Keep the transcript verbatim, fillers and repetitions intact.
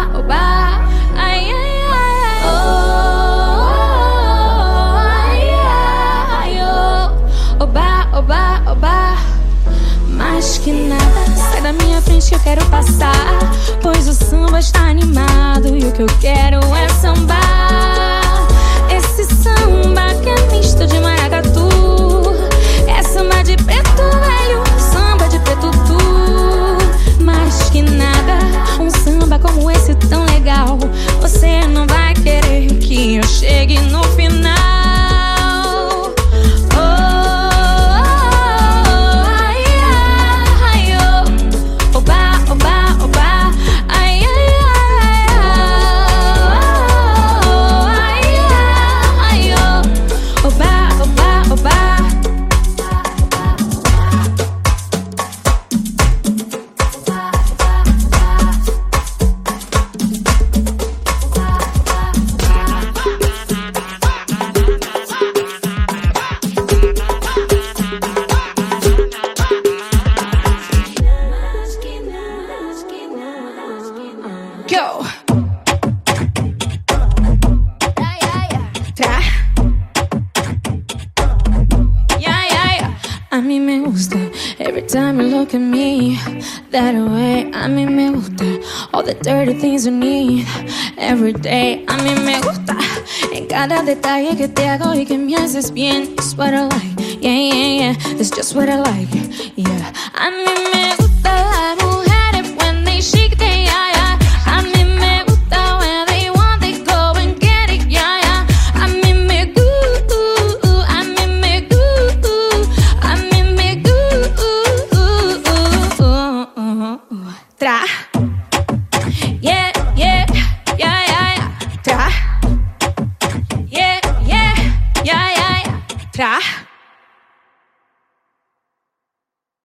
oba, oba, ai, ai, ai, oh, ai, ai, oh, oba, oba, oba. Mais que nada, sai da minha frente que eu quero passar, pois o samba está animado e o que eu quero é sambar. Esse samba que é misto de maracatu, é samba de preto velho, samba de preto tu. Mais que nada, um samba como esse tão legal, você não vai querer que eu chegue no final. Go! Tra. Yeah, yeah, yeah. A mí me gusta every time you look at me that way. A mí me gusta all the dirty things you need every day. A mí me gusta en cada detalle que te hago y que me haces bien. It's what I like, yeah, yeah, yeah. It's just what I like, yeah. A mí me gusta las mujeres when they shake their yeah, yeah. A mí me gusta when they want they go and get it, yeah, yeah. A mí me gusta, a mí me gusta, a mí me gusta. Tra. Yeah, yeah, yeah, yeah, yeah. Tra. Yeah, yeah, yeah, yeah, yeah. Tra.